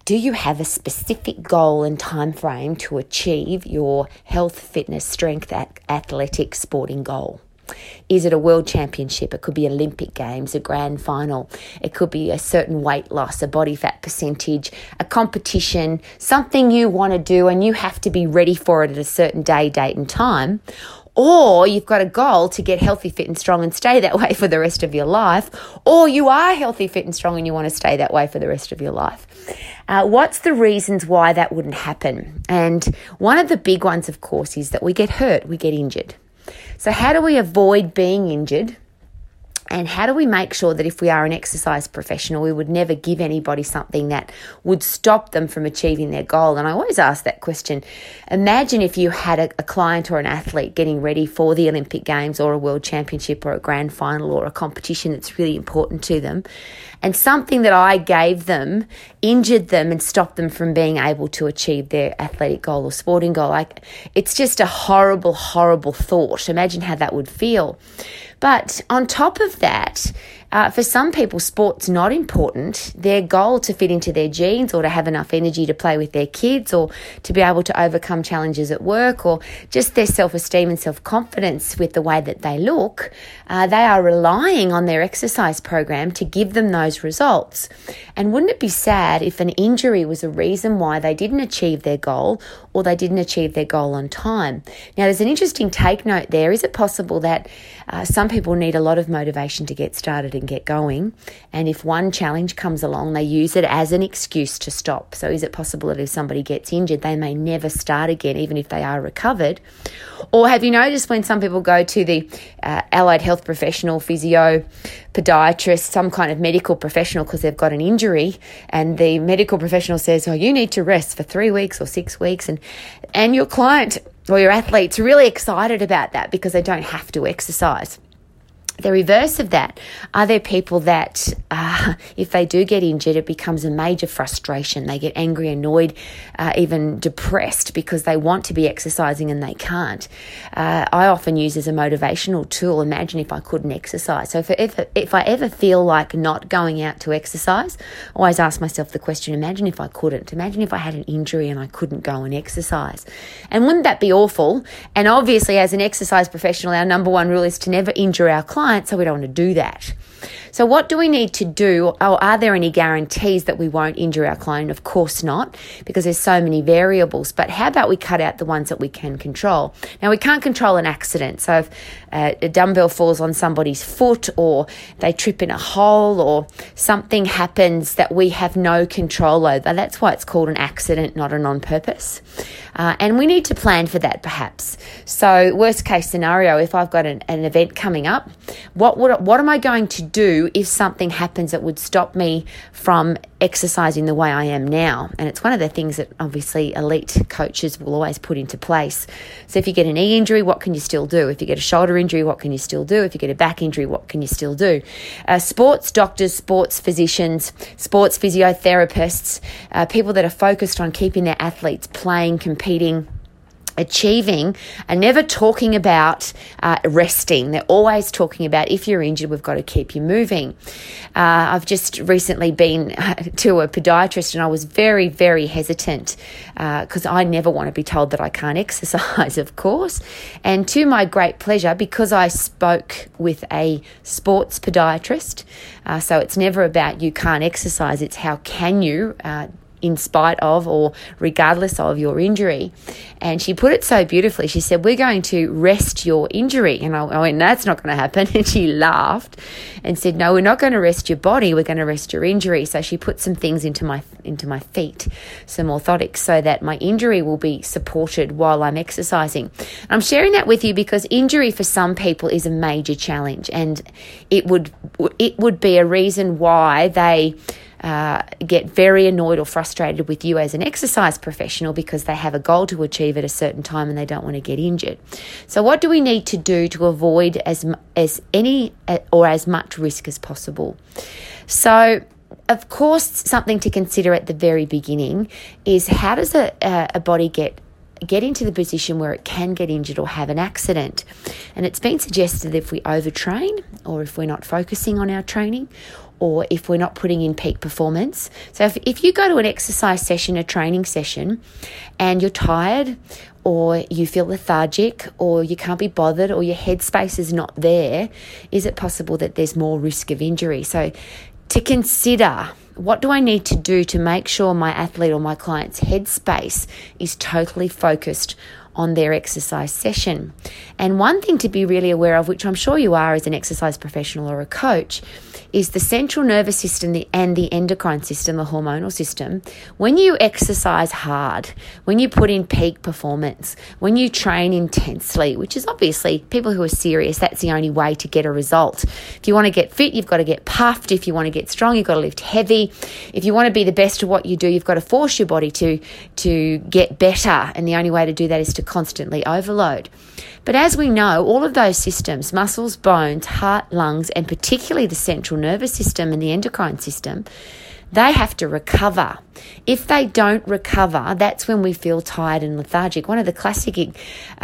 do you have a specific goal and time frame to achieve your health, fitness, strength, athletic, sporting goal? Is it a world championship? It could be Olympic Games, a grand final. It could be a certain weight loss, a body fat percentage, a competition, something you want to do and you have to be ready for it at a certain day, date and time. Or you've got a goal to get healthy, fit and strong and stay that way for the rest of your life. Or you are healthy, fit and strong and you want to stay that way for the rest of your life. What's the reasons why that wouldn't happen? And one of the big ones, of course, is that we get hurt, we get injured. So how do we avoid being injured? And how do we make sure that if we are an exercise professional, we would never give anybody something that would stop them from achieving their goal? And I always ask that question. Imagine if you had a client or an athlete getting ready for the Olympic Games or a world championship or a grand final or a competition that's really important to them, and something that I gave them injured them and stopped them from being able to achieve their athletic goal or sporting goal. It's just a horrible, horrible thought. Imagine how that would feel. But on top of that, for some people, sport's not important. Their goal to fit into their genes or to have enough energy to play with their kids or to be able to overcome challenges at work or just their self-esteem and self-confidence with the way that they look, they are relying on their exercise program to give them those results. And wouldn't it be sad if an injury was a reason why they didn't achieve their goal or they didn't achieve their goal on time? Now, there's an interesting take note there. Is it possible that some people need a lot of motivation to get started and get going, and if one challenge comes along, they use it as an excuse to stop? So is it possible that if somebody gets injured, they may never start again, even if they are recovered? Or have you noticed when some people go to the allied health professional, physio, podiatrist, some kind of medical professional because they've got an injury, and the medical professional says, oh, you need to rest for 3 weeks or 6 weeks, and your client or your athlete's really excited about that because they don't have to exercise? The reverse of that, are there people that if they do get injured, it becomes a major frustration. They get angry, annoyed, even depressed because they want to be exercising and they can't. I often use as a motivational tool, imagine if I couldn't exercise. So if I ever feel like not going out to exercise, I always ask myself the question, imagine if I couldn't. Imagine if I had an injury and I couldn't go and exercise. And wouldn't that be awful? And obviously, as an exercise professional, our number one rule is to never injure our clients, so we don't want to do that. So what do we need to do? Or are there any guarantees that we won't injure our client? Of course not, because there's so many variables. But how about we cut out the ones that we can control? Now, we can't control an accident. So if a dumbbell falls on somebody's foot or they trip in a hole or something happens that we have no control over, that's why it's called an accident, not an on purpose. And we need to plan for that perhaps. So worst case scenario, if I've got an event coming up, what am I going to do if something happens that would stop me from exercising the way I am now? And it's one of the things that obviously elite coaches will always put into place. So if you get a knee injury, what can you still do? If you get a shoulder injury, what can you still do? If you get a back injury, what can you still do? Sports doctors, sports physicians, sports physiotherapists, people that are focused on keeping their athletes playing, competing, achieving, are never talking about resting. They're always talking about, if you're injured, we've got to keep you moving. I've just recently been to a podiatrist and I was very, very hesitant because I never want to be told that I can't exercise, of course. And to my great pleasure, because I spoke with a sports podiatrist, so it's never about you can't exercise, it's how can you in spite of or regardless of your injury. And she put it so beautifully. She said, we're going to rest your injury. And I went, that's not going to happen. And she laughed and said, no, we're not going to rest your body. We're going to rest your injury. So she put some things into my feet, some orthotics, so that my injury will be supported while I'm exercising. I'm sharing that with you because injury for some people is a major challenge, and it would be a reason why they get very annoyed or frustrated with you as an exercise professional because they have a goal to achieve at a certain time and they don't want to get injured. So what do we need to do to avoid as much risk as possible? So, of course, something to consider at the very beginning is, how does a body get into the position where it can get injured or have an accident? And it's been suggested that if we overtrain, or if we're not focusing on our training, or if we're not putting in peak performance. So if you go to an exercise session, a training session, and you're tired, or you feel lethargic, or you can't be bothered, or your headspace is not there, is it possible that there's more risk of injury? So to consider, what do I need to do to make sure my athlete or my client's headspace is totally focused on their exercise session? And one thing to be really aware of, which I'm sure you are as an exercise professional or a coach, is the central nervous system and the endocrine system, the hormonal system. When you exercise hard, when you put in peak performance, when you train intensely, which is obviously people who are serious, that's the only way to get a result. If you want to get fit, you've got to get puffed. If you want to get strong, you've got to lift heavy. If you want to be the best at what you do, you've got to force your body to get better. And the only way to do that is to constantly overload. But as we know, all of those systems, muscles, bones, heart, lungs, and particularly the central nervous system and the endocrine system, they have to recover. If they don't recover, that's when we feel tired and lethargic. One of the classic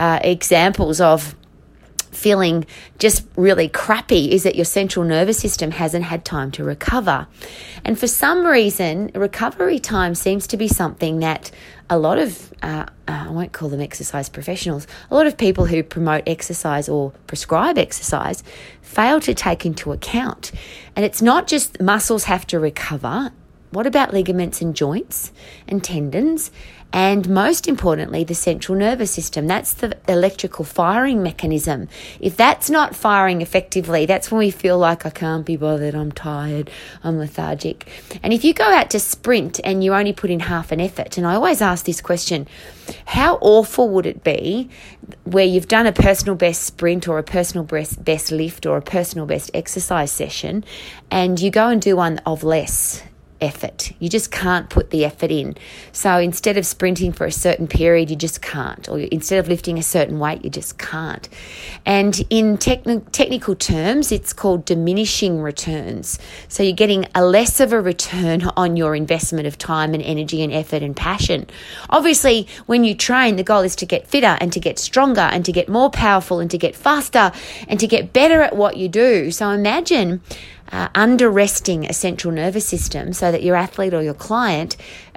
examples of feeling just really crappy is that your central nervous system hasn't had time to recover. And for some reason, recovery time seems to be something that a lot of, I won't call them exercise professionals, a lot of people who promote exercise or prescribe exercise fail to take into account. And it's not just muscles have to recover. What about ligaments and joints and tendons? And most importantly, the central nervous system. That's the electrical firing mechanism. If that's not firing effectively, that's when we feel like I can't be bothered, I'm tired, I'm lethargic. And if you go out to sprint and you only put in half an effort, and I always ask this question, how awful would it be where you've done a personal best sprint or a personal best lift or a personal best exercise session and you go and do one of less effort? You just can't put the effort in. So instead of sprinting for a certain period, you just can't. Or instead of lifting a certain weight, you just can't. And in technical terms, it's called diminishing returns. So you're getting a less of a return on your investment of time and energy and effort and passion. Obviously, when you train, the goal is to get fitter and to get stronger and to get more powerful and to get faster and to get better at what you do. So imagine under-resting a central nervous system so that your athlete or your client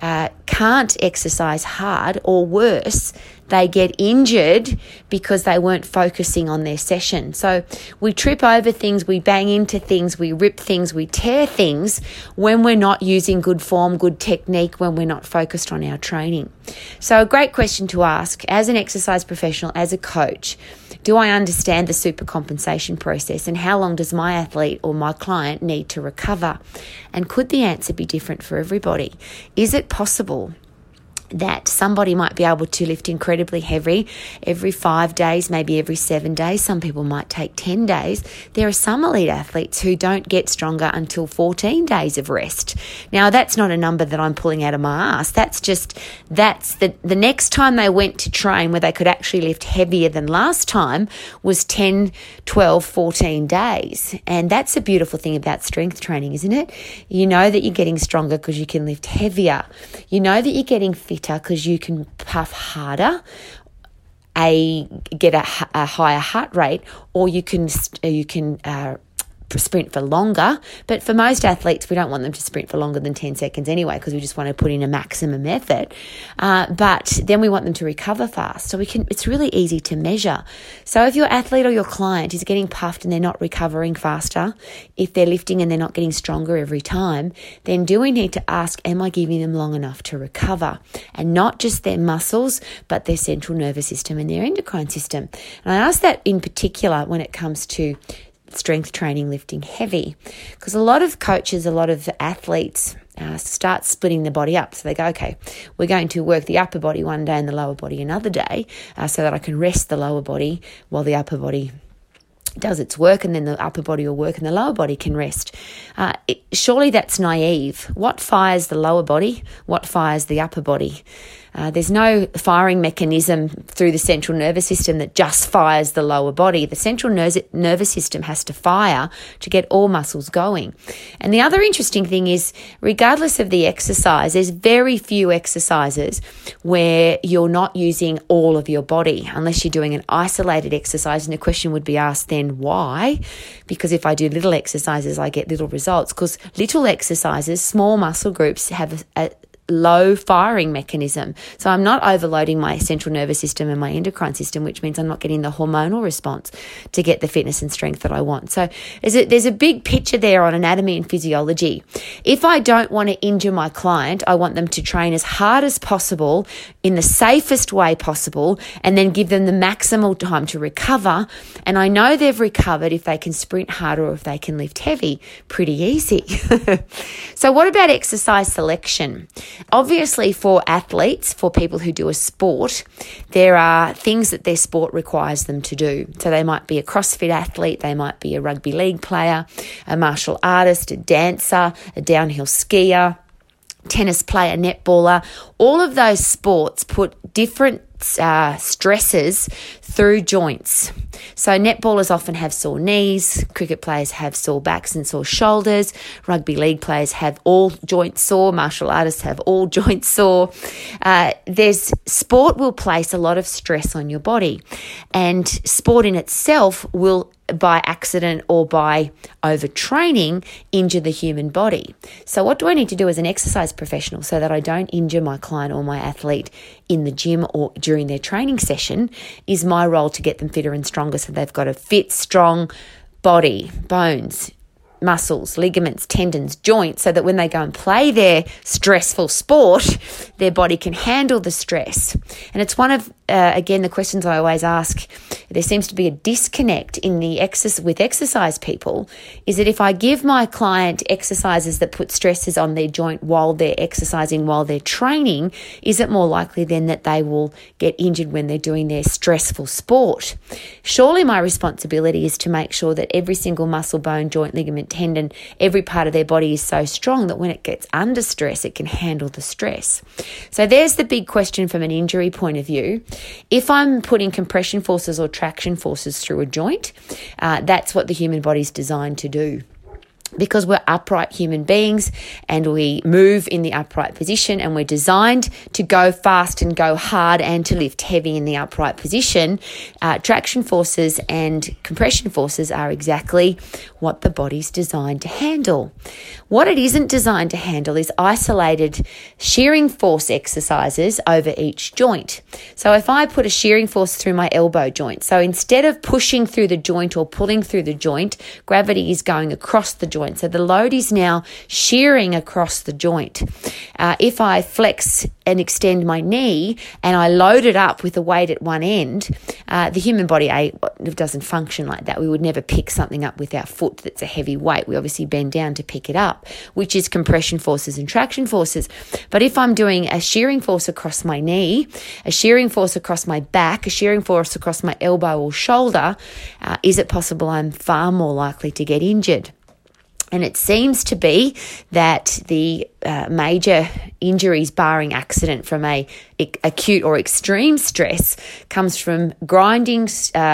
can't exercise hard, or worse, they get injured because they weren't focusing on their session. So we trip over things, we bang into things, we rip things, we tear things when we're not using good form, good technique, when we're not focused on our training. So a great question to ask as an exercise professional, as a coach: do I understand the supercompensation process, and how long does my athlete or my client need to recover? And could the answer be different for everybody? Is it possible that somebody might be able to lift incredibly heavy every 5 days, maybe every 7 days? Some people might take 10 days. There are some elite athletes who don't get stronger until 14 days of rest. Now, that's not a number that I'm pulling out of my ass. That's the next time they went to train where they could actually lift heavier than last time was 10, 12, 14 days. And that's a beautiful thing about strength training, isn't it? You know that you're getting stronger because you can lift heavier. You know that you're getting fitter because you can puff harder, get a higher heart rate, or you can sprint for longer. But for most athletes, we don't want them to sprint for longer than 10 seconds anyway, because we just want to put in a maximum effort. But then we want them to recover fast. So it's really easy to measure. So if your athlete or your client is getting puffed and they're not recovering faster, if they're lifting and they're not getting stronger every time, then do we need to ask, am I giving them long enough to recover? And not just their muscles, but their central nervous system and their endocrine system. And I ask that in particular when it comes to strength training, lifting heavy, because a lot of coaches, a lot of athletes start splitting the body up. So they go, okay, we're going to work the upper body one day and the lower body another day, so that I can rest the lower body while the upper body does its work, and then the upper body will work and the lower body can rest. Surely that's naive. What fires the lower body? What fires the upper body? There's no firing mechanism through the central nervous system that just fires the lower body. The central nervous system has to fire to get all muscles going. And the other interesting thing is, regardless of the exercise, there's very few exercises where you're not using all of your body, unless you're doing an isolated exercise. And the question would be asked then, why? Because if I do little exercises, I get little results, because little exercises, small muscle groups, have a low firing mechanism. So I'm not overloading my central nervous system and my endocrine system, which means I'm not getting the hormonal response to get the fitness and strength that I want. So there's a big picture there on anatomy and physiology. If I don't want to injure my client, I want them to train as hard as possible in the safest way possible, and then give them the maximal time to recover. And I know they've recovered if they can sprint harder or if they can lift heavy. Pretty easy. So what about exercise selection? Obviously, for athletes, for people who do a sport, there are things that their sport requires them to do. So they might be a CrossFit athlete, they might be a rugby league player, a martial artist, a dancer, a downhill skier, tennis player, netballer. All of those sports put different stresses through joints. So netballers often have sore knees, cricket players have sore backs and sore shoulders, rugby league players have all joints sore, martial artists have all joints sore. Sport will place a lot of stress on your body, and sport in itself will, by accident or by overtraining, injure the human body. So what do I need to do as an exercise professional so that I don't injure my client or my athlete in the gym or during their training session? Is my role to get them fitter and stronger, so they've got a fit, strong body, bones, muscles, ligaments, tendons, joints, so that when they go and play their stressful sport, their body can handle the stress. And it's one of, again, the questions I always ask. There seems to be a disconnect in the with exercise people, is that if I give my client exercises that put stresses on their joint while they're exercising, while they're training, is it more likely then that they will get injured when they're doing their stressful sport? Surely my responsibility is to make sure that every single muscle, bone, joint, ligament, tendon, every part of their body is so strong that when it gets under stress, it can handle the stress. So there's the big question from an injury point of view. If I'm putting compression forces or traction forces through a joint, that's what the human body's designed to do. Because we're upright human beings and we move in the upright position, and we're designed to go fast and go hard and to lift heavy in the upright position, traction forces and compression forces are exactly what the body's designed to handle. What it isn't designed to handle is isolated shearing force exercises over each joint. So if I put a shearing force through my elbow joint, so instead of pushing through the joint or pulling through the joint, gravity is going across the joint. So the load is now shearing across the joint. If I flex and extend my knee and I load it up with a weight at one end, the human body doesn't function like that. We would never pick something up with our foot that's a heavy weight. We obviously bend down to pick it up, which is compression forces and traction forces. But if I'm doing a shearing force across my knee, a shearing force across my back, a shearing force across my elbow or shoulder, is it possible I'm far more likely to get injured? And it seems to be that the major injuries, barring accident from a acute or extreme stress, comes from grinding,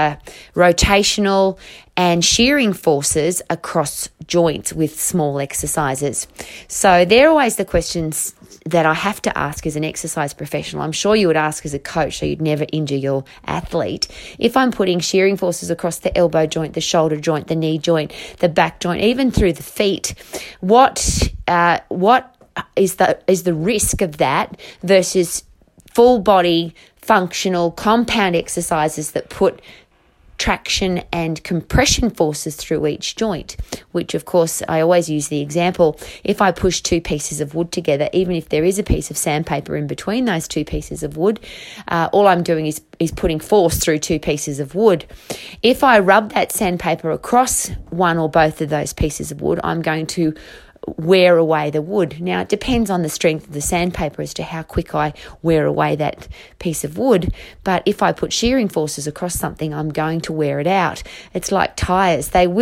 rotational and shearing forces across joints with small exercises. So they're always the questions that I have to ask as an exercise professional. I'm sure you would ask as a coach, so you'd never injure your athlete. If I'm putting shearing forces across the elbow joint, the shoulder joint, the knee joint, the back joint, even through the feet, what is the risk of that versus full body functional compound exercises that put traction and compression forces through each joint, which of course I always use the example, if I push two pieces of wood together, even if there is a piece of sandpaper in between those two pieces of wood, all I'm doing is putting force through two pieces of wood. If I rub that sandpaper across one or both of those pieces of wood, I'm going to wear away the wood. Now, it depends on the strength of the sandpaper as to how quick I wear away that piece of wood. But if I put shearing forces across something, I'm going to wear it out. It's like tyres. They will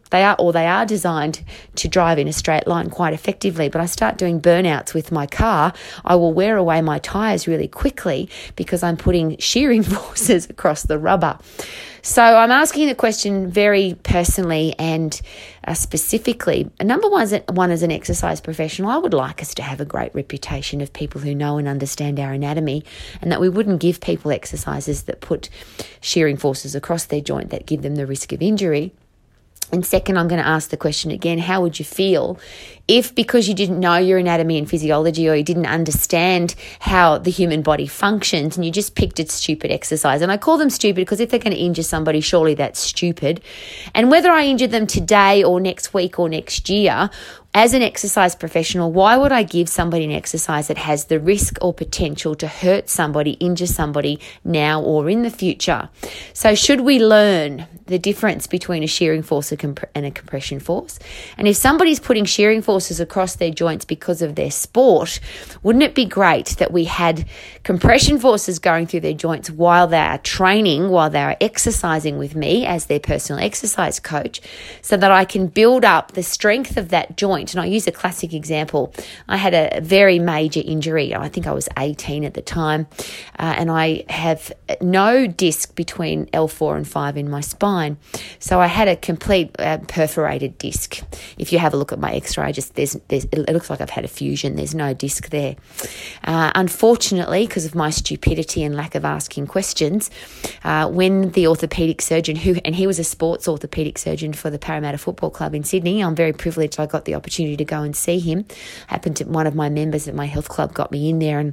They are designed to drive in a straight line quite effectively, but I start doing burnouts with my car, I will wear away my tyres really quickly because I'm putting shearing forces across the rubber. So I'm asking the question very personally and specifically. Number one, as an exercise professional, I would like us to have a great reputation of people who know and understand our anatomy, and that we wouldn't give people exercises that put shearing forces across their joint that give them the risk of injury. And second, I'm going to ask the question again, how would you feel if, because you didn't know your anatomy and physiology, or you didn't understand how the human body functions, and you just picked a stupid exercise? And I call them stupid because if they're going to injure somebody, surely that's stupid. And whether I injure them today or next week or next year, as an exercise professional, why would I give somebody an exercise that has the risk or potential to hurt somebody, injure somebody now or in the future? So should we learn the difference between a shearing force and a compression force? And if somebody's putting shearing forces across their joints because of their sport, wouldn't it be great that we had compression forces going through their joints while they are training, while they are exercising with me as their personal exercise coach, so that I can build up the strength of that joint? And I use a classic example. I had a very major injury. I think I was 18 at the time, and I have no disc between L4 and 5 in my spine. So I had a complete perforated disc. If you have a look at my X-ray, it looks like I've had a fusion. There's no disc there. Unfortunately, because of my stupidity and lack of asking questions, when the orthopaedic surgeon, he was a sports orthopaedic surgeon for the Parramatta Football Club in Sydney. I'm very privileged I got the opportunity to go and see him. One of my members at my health club got me in there, and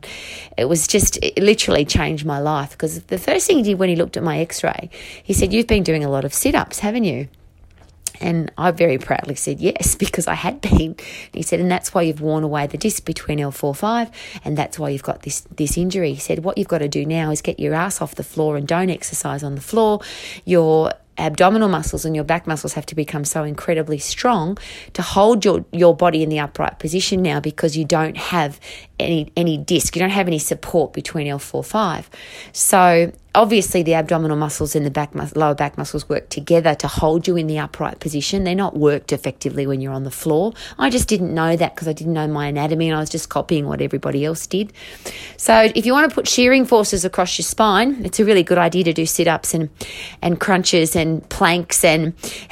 it literally changed my life, because the first thing he did when he looked at my X-ray, he said, "You've been doing a lot of sit-ups, haven't you?" And I very proudly said yes, because I had been. He said, "And that's why you've worn away the disc between L4-5, and that's why you've got this injury." He said, "What you've got to do now is get your ass off the floor and don't exercise on the floor. Your abdominal muscles and your back muscles have to become so incredibly strong to hold your body in the upright position now, because you don't have any disc, you don't have any support between L4-5. So obviously the abdominal muscles and the lower back muscles work together to hold you in the upright position. They're not worked effectively when you're on the floor. I just didn't know that because I didn't know my anatomy, and I was just copying what everybody else did. So if you want to put shearing forces across your spine, it's a really good idea to do sit-ups and crunches and planks, and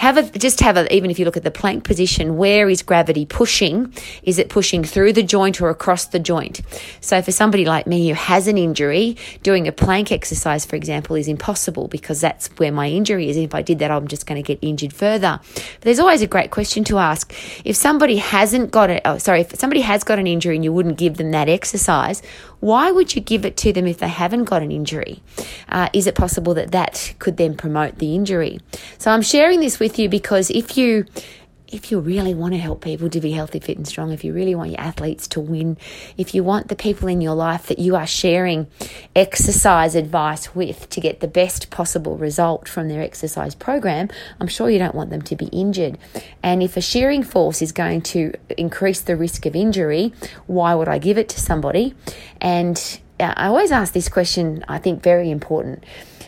even if you look at the plank position, where is gravity pushing? Is it pushing through the joint or across the joint? So for somebody like me who has an injury, doing a plank exercise, for example, is impossible, because that's where my injury is. And if I did that, I'm just going to get injured further. But there's always a great question to ask. If somebody has got an injury and you wouldn't give them that exercise, why would you give it to them if they haven't got an injury? Is it possible that could then promote the injury? So I'm sharing this with you because if you really want to help people to be healthy, fit and strong, if you really want your athletes to win, if you want the people in your life that you are sharing exercise advice with to get the best possible result from their exercise program, I'm sure you don't want them to be injured. And if a shearing force is going to increase the risk of injury, why would I give it to somebody? And I always ask this question, I think very important.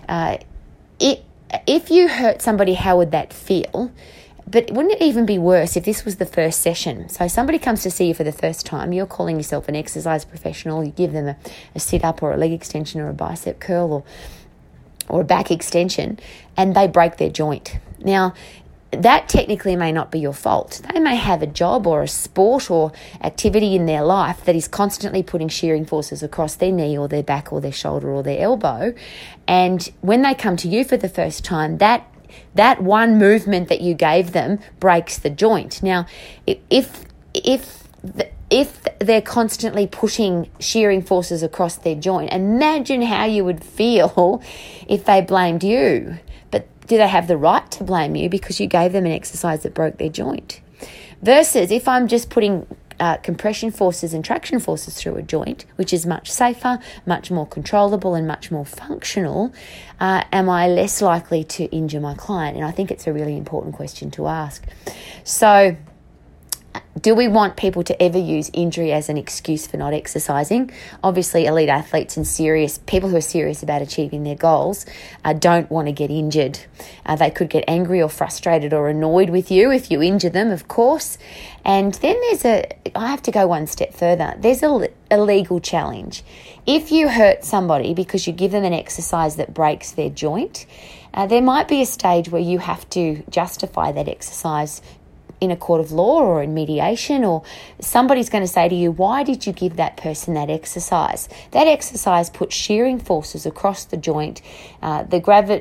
If you hurt somebody, how would that feel? But wouldn't it even be worse if this was the first session? So somebody comes to see you for the first time, you're calling yourself an exercise professional, you give them a sit-up or a leg extension or a bicep curl or a back extension, and they break their joint. Now, that technically may not be your fault. They may have a job or a sport or activity in their life that is constantly putting shearing forces across their knee or their back or their shoulder or their elbow. And when they come to you for the first time, that one movement that you gave them breaks the joint. Now, if they're constantly pushing shearing forces across their joint, imagine how you would feel if they blamed you. But do they have the right to blame you because you gave them an exercise that broke their joint? Versus if I'm just putting compression forces and traction forces through a joint, which is much safer, much more controllable and much more functional, am I less likely to injure my client? And I think it's a really important question to ask. So Do we want people to ever use injury as an excuse for not exercising? Obviously, elite athletes and people who are serious about achieving their goals don't want to get injured. They could get angry or frustrated or annoyed with you if you injure them, of course. And then I have to go one step further. There's a legal challenge. If you hurt somebody because you give them an exercise that breaks their joint, there might be a stage where you have to justify that exercise in a court of law or in mediation, or somebody's going to say to you, why did you give that person that exercise? That exercise puts shearing forces across the joint. The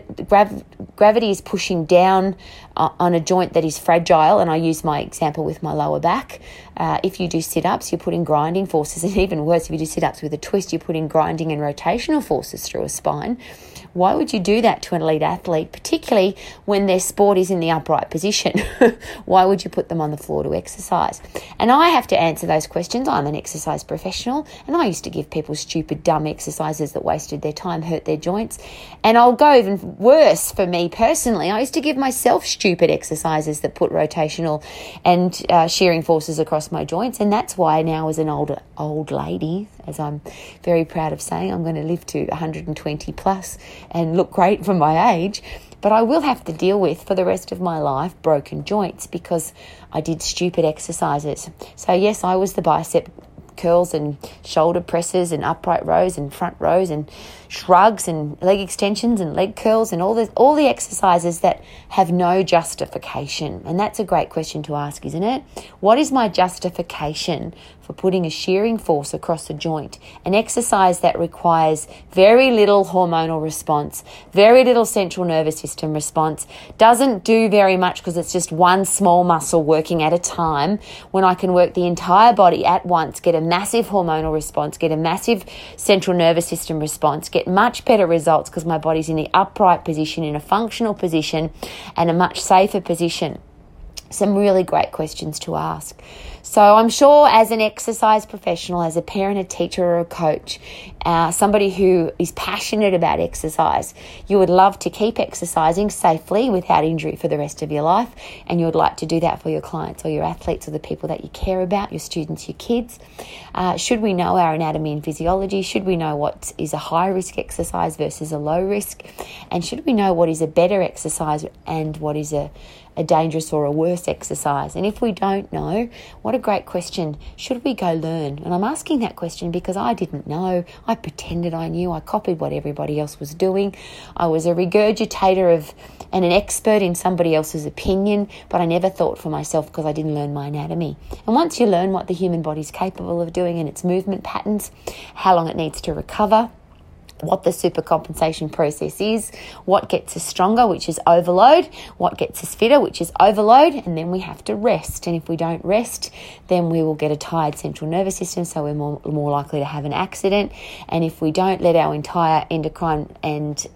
gravity is pushing down on a joint that is fragile, and I use my example with my lower back. If you do sit-ups, you're putting grinding forces, and even worse, if you do sit-ups with a twist, you're putting grinding and rotational forces through a spine. Why would you do that to an elite athlete, particularly when their sport is in the upright position? Why would you put them on the floor to exercise? And I have to answer those questions. I'm an exercise professional, and I used to give people stupid, dumb exercises that wasted their time, hurt their joints. And I'll go even worse for me personally. I used to give myself stupid exercises that put rotational and shearing forces across my joints. And that's why now, as an old lady, as I'm very proud of saying, I'm going to live to 120 plus and look great for my age, but I will have to deal with for the rest of my life broken joints because I did stupid exercises. So yes, I was the bicep curls and shoulder presses and upright rows and front rows and shrugs and leg extensions and leg curls and all the exercises that have no justification. And that's a great question to ask, isn't it? What is my justification for putting a shearing force across a joint? An exercise that requires very little hormonal response, very little central nervous system response, doesn't do very much because it's just one small muscle working at a time, when I can work the entire body at once, get a massive hormonal response, get a massive central nervous system response, get much better results because my body's in the upright position, in a functional position, and a much safer position. Some really great questions to ask. So I'm sure as an exercise professional, as a parent, a teacher, or a coach, somebody who is passionate about exercise, you would love to keep exercising safely without injury for the rest of your life, and you would like to do that for your clients or your athletes or the people that you care about, your students, your kids. Should we know our anatomy and physiology? Should we know what is a high-risk exercise versus a low-risk? And should we know what is a better exercise and what is a dangerous or a worse exercise? And if we don't know, what a great question. Should we go learn? And I'm asking that question because I didn't know. I pretended I knew. I copied what everybody else was doing. I was a regurgitator and an expert in somebody else's opinion, but I never thought for myself because I didn't learn my anatomy. And once you learn what the human body is capable of doing and its movement patterns, how long it needs to recover, what the supercompensation process is, what gets us stronger, which is overload, what gets us fitter, which is overload, and then we have to rest. And if we don't rest, then we will get a tired central nervous system, so we're more likely to have an accident. And if we don't let our entire endocrine and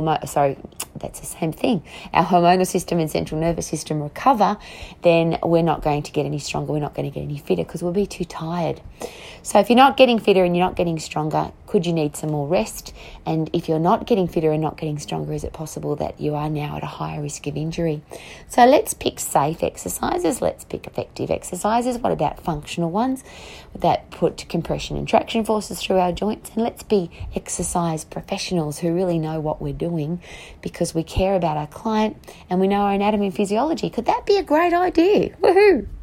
that's the same thing, our hormonal system and central nervous system recover, then we're not going to get any stronger, we're not going to get any fitter because we'll be too tired. So if you're not getting fitter and you're not getting stronger, could you need some more rest? And if you're not getting fitter and not getting stronger, is it possible that you are now at a higher risk of injury? So let's pick safe exercises. Let's pick effective exercises. What about functional ones that put compression and traction forces through our joints? And let's be exercise professionals who really know what we're doing because we care about our client and we know our anatomy and physiology. Could that be a great idea? Woohoo!